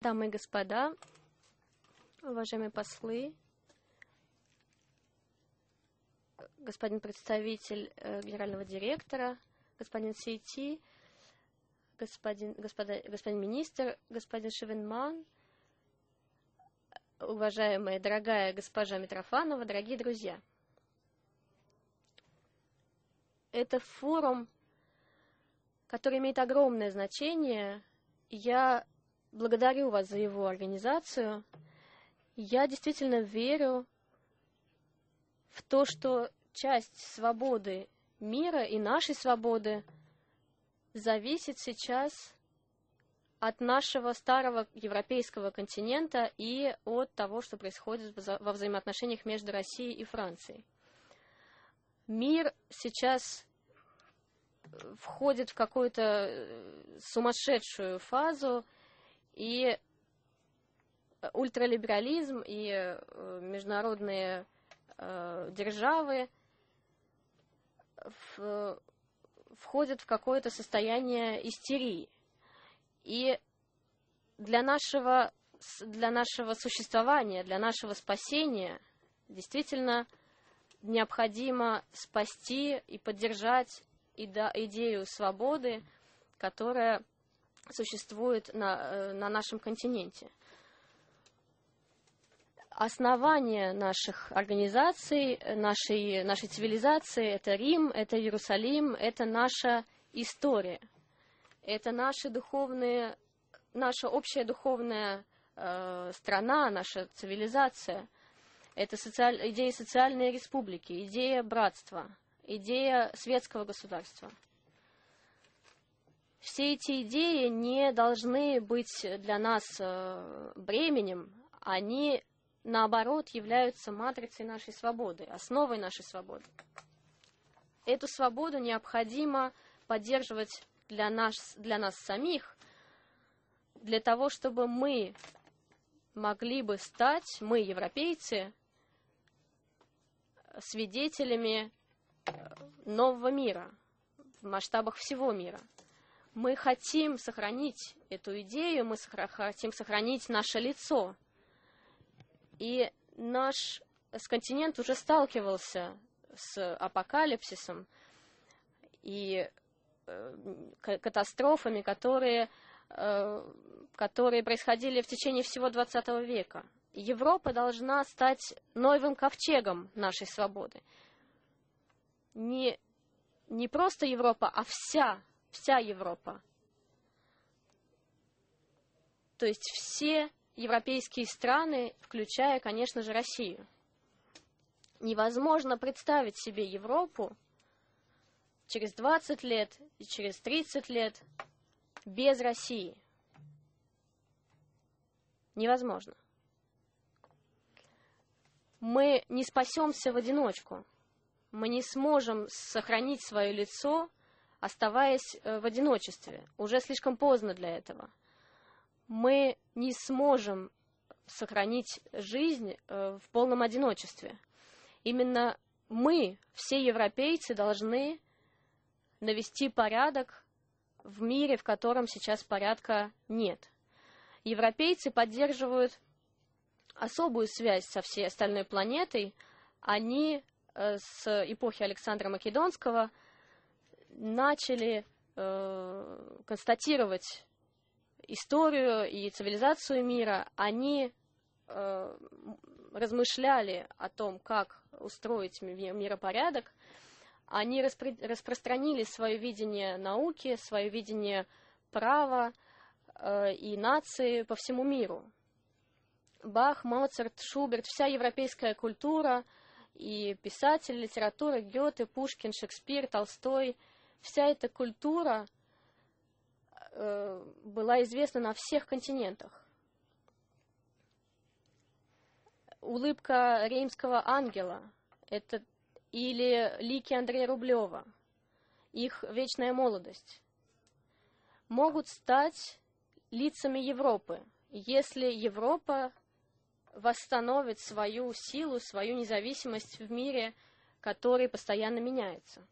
Дамы и господа, уважаемые послы, господин представитель генерального директора, господин Сейти, господин министр, господин Шевенман, уважаемая дорогая госпожа Митрофанова, дорогие друзья. Это форум, который имеет огромное значение. Я благодарю вас за его организацию. Я действительно верю в то, что часть свободы мира и нашей свободы зависит сейчас от нашего старого европейского континента и от того, что происходит во взаимоотношениях между Россией и Францией. Мир сейчас входит в какую-то сумасшедшую фазу, и ультралиберализм, и международные державы входят в какое-то состояние истерии. И для нашего существования, для нашего спасения действительно необходимо спасти и поддержать идею свободы, которая существует на нашем континенте. Основание наших организаций, нашей цивилизации — это Рим, это Иерусалим, это наша история. Это наша общая духовная страна, наша цивилизация. Это идея социальной республики, идея братства, идея светского государства. Все эти идеи не должны быть для нас бременем, они, наоборот, являются матрицей нашей свободы, основой нашей свободы. Эту свободу необходимо поддерживать для нас самих, для того, чтобы мы могли бы стать, мы, европейцы, свидетелями нового мира в масштабах всего мира. Мы хотим сохранить эту идею, мы хотим сохранить наше лицо. И наш континент уже сталкивался с апокалипсисом и катастрофами, которые происходили в течение всего XX века. Европа должна стать новым ковчегом нашей свободы. Не просто Европа, а вся Европа. То есть все европейские страны, включая, конечно же, Россию. Невозможно представить себе Европу через 20 лет и через 30 лет без России. Невозможно. Мы не спасемся в одиночку. Мы не сможем сохранить свое лицо, оставаясь в одиночестве. Уже слишком поздно для этого. Мы не сможем сохранить жизнь в полном одиночестве. Именно мы, все европейцы, должны навести порядок в мире, в котором сейчас порядка нет. Европейцы поддерживают особую связь со всей остальной планетой. Они с эпохи Александра Македонского начали констатировать историю и цивилизацию мира. Они размышляли о том, как устроить миропорядок. Они распространили свое видение науки, свое видение права и нации по всему миру. Бах, Моцарт, Шуберт, вся европейская культура и писатели, литература, Гёте, Пушкин, Шекспир, Толстой, вся эта культура была известна на всех континентах. Улыбка Реймского ангела или лики Андрея Рублева, их вечная молодость, могут стать лицами Европы, если Европа восстановит свою силу, свою независимость в мире, который постоянно меняется.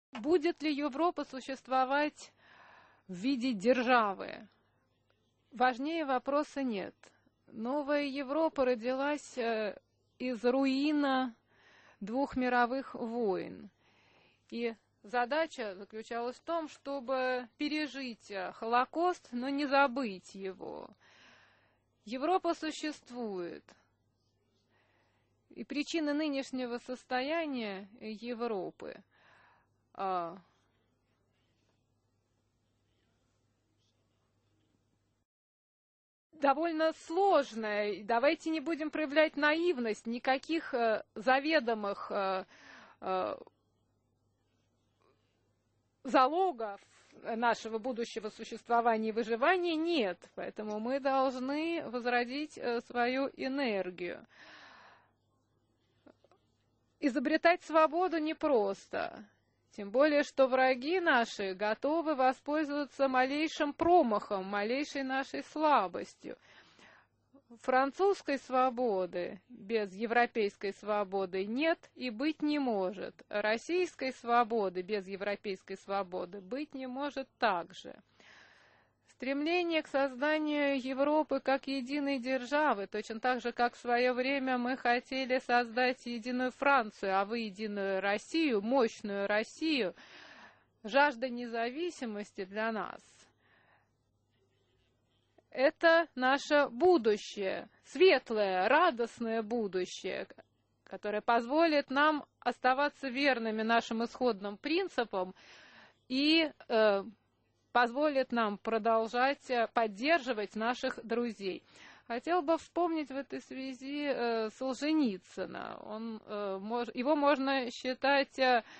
Будет ли Европа существовать в виде державы? Важнее вопроса нет. Новая Европа родилась из руина 2 мировых войн. И задача заключалась в том, чтобы пережить Холокост, но не забыть его. Европа существует. И причина нынешнего состояния Европы довольно сложная. Давайте не будем проявлять наивность. Никаких заведомых залогов нашего будущего существования и выживания нет. Поэтому мы должны возродить свою энергию. Изобретать свободу непросто. Тем более, что враги наши готовы воспользоваться малейшим промахом, малейшей нашей слабостью. Французской свободы без европейской свободы нет и быть не может. Российской свободы без европейской свободы быть не может также. Стремление к созданию Европы как единой державы, точно так же, как в свое время мы хотели создать единую Францию, а вы единую Россию, мощную Россию, жажда независимости для нас. Это наше будущее, светлое, радостное будущее, которое позволит нам оставаться верными нашим исходным принципам и позволит нам продолжать поддерживать наших друзей. Хотел бы вспомнить в этой связи Солженицына. Его можно считать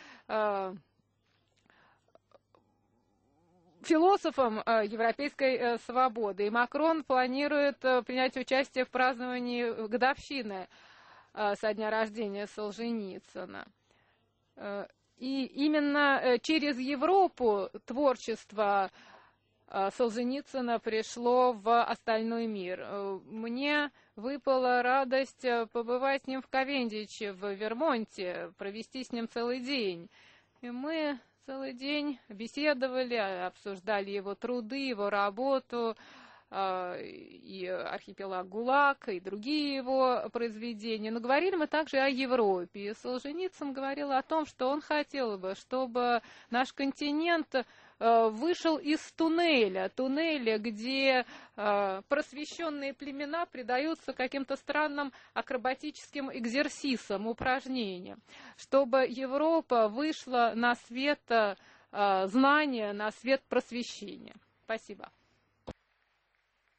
философом европейской свободы. И Макрон планирует принять участие в праздновании годовщины со дня рождения Солженицына. И именно через Европу творчество Солженицына пришло в остальной мир. Мне выпала радость побывать с ним в Кавендиче, в Вермонте, провести с ним целый день. И мы целый день беседовали, обсуждали его труды, его работу, и «Архипелаг ГУЛАГ», и другие его произведения. Но говорили мы также о Европе. И Солженицын говорил о том, что он хотел бы, чтобы наш континент вышел из туннеля, где просвещенные племена предаются каким-то странным акробатическим экзерсисам, упражнениям, чтобы Европа вышла на свет знания, на свет просвещения. Спасибо.